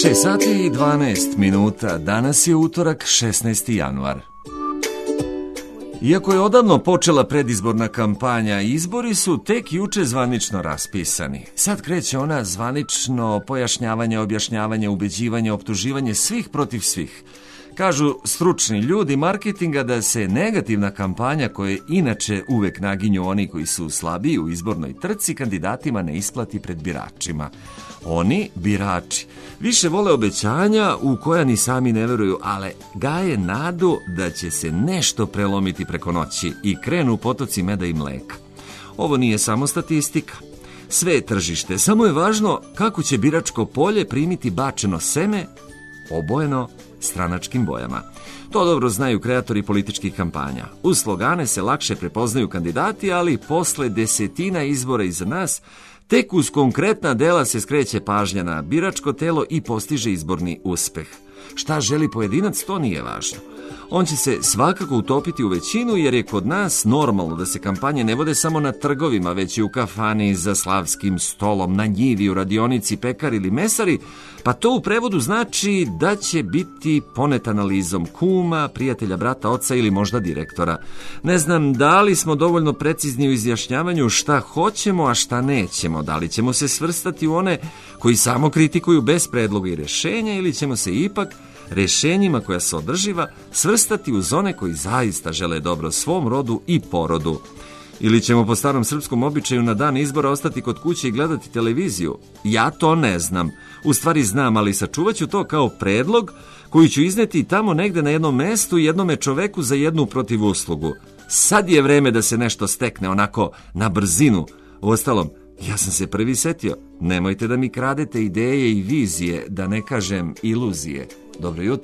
6 sati i 12 minuta. Danas je utorak, 16. januar. Iako je odavno počela predizborna kampanja, izbori su tek juče zvanično raspisani. Sad kreće ona zvanično pojašnjavanje, objašnjavanje, ubeđivanje, optuživanje svih protiv svih. Kažu stručni ljudi marketinga da se negativna kampanja, koje inače uvek naginju oni koji su slabiji u izbornoj trci, kandidatima ne isplati pred biračima. Oni, birači, više vole obećanja u koja ni sami ne veruju, ali gaje nadu da će se nešto prelomiti preko noći i krenu potoci meda i mleka. Ovo nije samo statistika. Sve je tržište, samo je važno kako će biračko polje primiti bačeno seme, obojeno stranačkim bojama. To dobro znaju kreatori političkih kampanja. Uz slogane se lakše prepoznaju kandidati, ali posle desetina izbora iza nas, tek uz konkretna dela se skreće pažnja na biračko telo i postiže izborni uspeh. Šta želi pojedinac, to nije važno. On će se svakako utopiti u većinu, jer je kod nas normalno da se kampanje ne vode samo na trgovima, već i u kafani, za slavskim stolom, na njivi, u radionici, pekar ili mesari, pa to u prevodu znači da će biti ponet analizom kuma, prijatelja, brata, oca ili možda direktora. Ne znam da li smo dovoljno precizni u izjašnjavanju šta hoćemo, a šta nećemo, da li ćemo se svrstati u one koji samo kritikuju bez predloga i rešenja, ili ćemo se ipak rešenjima koja se održiva svrstati uz one koji zaista žele dobro svom rodu i porodu. Ili ćemo po starom srpskom običaju na dan izbora ostati kod kuće i gledati televiziju? Ja to ne znam. U stvari znam, ali sačuvat ću to kao predlog koji ću izneti tamo negde na jednom mestu jednome čoveku za jednu protivuslugu. Sad je vreme da se nešto stekne onako na brzinu. Uostalom, ja sam se prvi setio. Nemojte da mi kradete ideje i vizije, da ne kažem iluzije. Dobro jutro.